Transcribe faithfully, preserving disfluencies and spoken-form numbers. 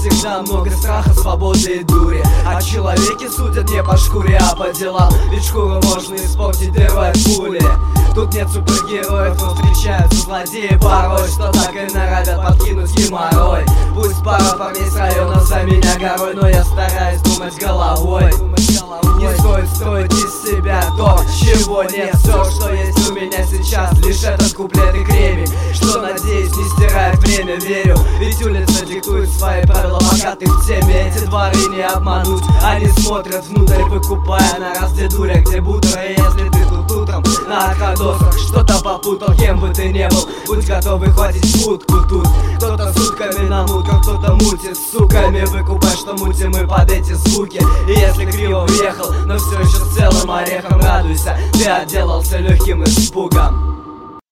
всегда много страха, свободы и дури. О человеке судят не по шкуре, а по делам. Ведь шкуру можно испортить дырой от пули. Тут нет супергероев, но встречаются злодеи порой, что так и норовят подкинуть геморрой. Пусть пара парней с района за меня горой, но я стараюсь думать головой. Не стоит строить из себя то, чего нет. Все, что есть у меня сейчас, лишь этот куплет и кремень, что, надеюсь, не стирает время. Верю, ведь улица диктует свои правила, пока ты в теме. Эти дворы не обмануть, они смотрят внутрь, выкупая на раз где дуря, где бутера. И если ты тут утром на отходосах что-то попутал, кем бы ты не был, будь готов выхватить утку тут. Кто-то сутками на мутках, кто-то мутит с суками. Выкупай, что мутим мы под эти звуки. И если криво въехал, но все еще с целым орехом, радуйся, ты отделался легким испугом.